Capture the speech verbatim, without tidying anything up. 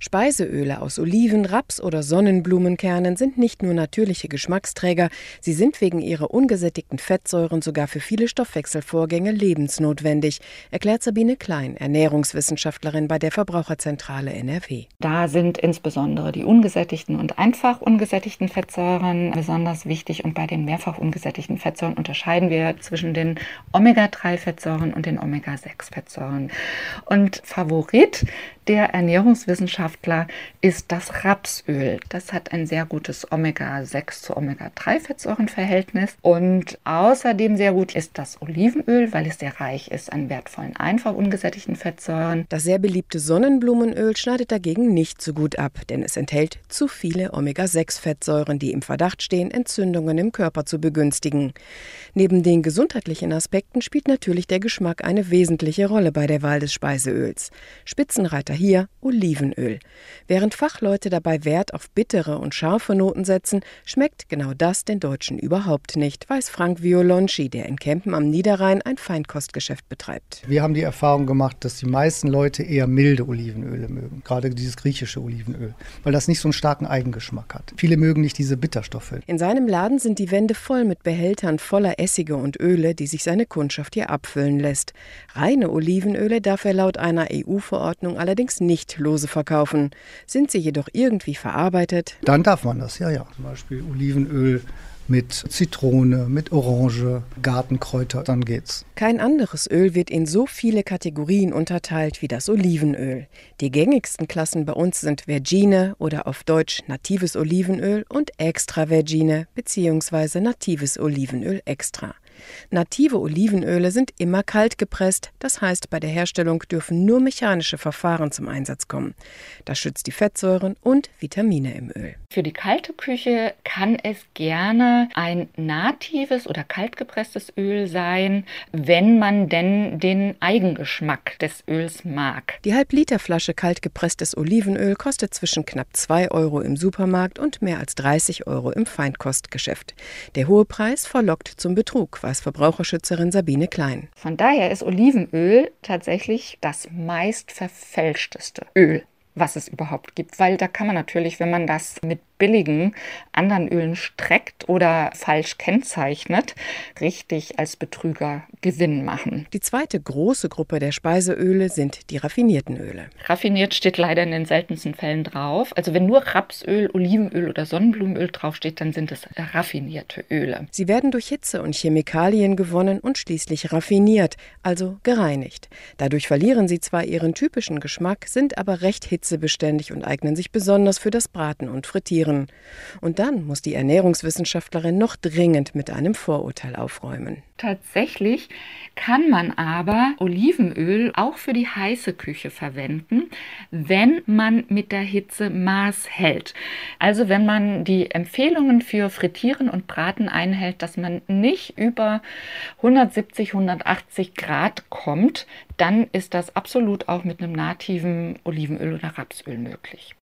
Speiseöle aus Oliven, Raps oder Sonnenblumenkernen sind nicht nur natürliche Geschmacksträger, sie sind wegen ihrer ungesättigten Fettsäuren sogar für viele Stoffwechselvorgänge lebensnotwendig, erklärt Sabine Klein, Ernährungswissenschaftlerin bei der Verbraucherzentrale N R W. Da sind insbesondere die ungesättigten und einfach ungesättigten Fettsäuren besonders wichtig, und bei den mehrfach ungesättigten Fettsäuren unterscheiden wir zwischen den Omega drei Fettsäuren und den Omega sechs Fettsäuren. Und Favorit der Ernährungswissenschaftler ist das Rapsöl. Das hat ein sehr gutes Omega sechs zu Omega drei Fettsäurenverhältnis, und außerdem sehr gut ist das Olivenöl, weil es sehr reich ist an wertvollen einfach ungesättigten Fettsäuren. Das sehr beliebte Sonnenblumenöl schneidet dagegen nicht so gut ab, denn es enthält zu viele Omega sechs Fettsäuren, die im Verdacht stehen, Entzündungen im Körper zu begünstigen. Neben den gesundheitlichen Aspekten spielt natürlich der Geschmack eine wesentliche Rolle bei der Wahl des Speiseöls. Spitzenreiter hier Olivenöl. Während Fachleute dabei Wert auf bittere und scharfe Noten setzen, schmeckt genau das den Deutschen überhaupt nicht, weiß Frank Violonci, der in Kempen am Niederrhein ein Feinkostgeschäft betreibt. Wir haben die Erfahrung gemacht, dass die meisten Leute eher milde Olivenöle mögen, gerade dieses griechische Olivenöl, weil das nicht so einen starken Eigengeschmack hat. Viele mögen nicht diese Bitterstoffe. In seinem Laden sind die Wände voll mit Behältern voller Essige und Öle, die sich seine Kundschaft hier abfüllen lässt. Reine Olivenöle darf er laut einer E U-Verordnung allerdings nicht lose verkaufen. Sind sie jedoch irgendwie verarbeitet? Dann darf man das, ja, ja. Zum Beispiel Olivenöl mit Zitrone, mit Orange, Gartenkräuter, dann geht's. Kein anderes Öl wird in so viele Kategorien unterteilt wie das Olivenöl. Die gängigsten Klassen bei uns sind Vergine oder auf Deutsch natives Olivenöl und Extra Vergine bzw. natives Olivenöl extra. Native Olivenöle sind immer kalt gepresst, das heißt, bei der Herstellung dürfen nur mechanische Verfahren zum Einsatz kommen. Das schützt die Fettsäuren und Vitamine im Öl. Für die kalte Küche kann es gerne ein natives oder kaltgepresstes Öl sein, wenn man denn den Eigengeschmack des Öls mag. Die Halb-Liter-Flasche kaltgepresstes Olivenöl kostet zwischen knapp zwei Euro im Supermarkt und mehr als dreißig Euro im Feinkostgeschäft. Der hohe Preis verlockt zum Betrug, weiß Verbraucherschützerin Sabine Klein. Von daher ist Olivenöl tatsächlich das meist verfälschteste Öl, was es überhaupt gibt, weil da kann man natürlich, wenn man das mit billigen anderen Ölen streckt oder falsch kennzeichnet, richtig als Betrüger Gewinn machen. Die zweite große Gruppe der Speiseöle sind die raffinierten Öle. Raffiniert steht leider in den seltensten Fällen drauf. Also wenn nur Rapsöl, Olivenöl oder Sonnenblumenöl draufsteht, dann sind es raffinierte Öle. Sie werden durch Hitze und Chemikalien gewonnen und schließlich raffiniert, also gereinigt. Dadurch verlieren sie zwar ihren typischen Geschmack, sind aber recht hitzebeständig und eignen sich besonders für das Braten und Frittieren. Und dann muss die Ernährungswissenschaftlerin noch dringend mit einem Vorurteil aufräumen. Tatsächlich kann man aber Olivenöl auch für die heiße Küche verwenden, wenn man mit der Hitze Maß hält. Also wenn man die Empfehlungen für Frittieren und Braten einhält, dass man nicht über hundertsiebzig, hundertachtzig Grad kommt, dann ist das absolut auch mit einem nativen Olivenöl oder Rapsöl möglich.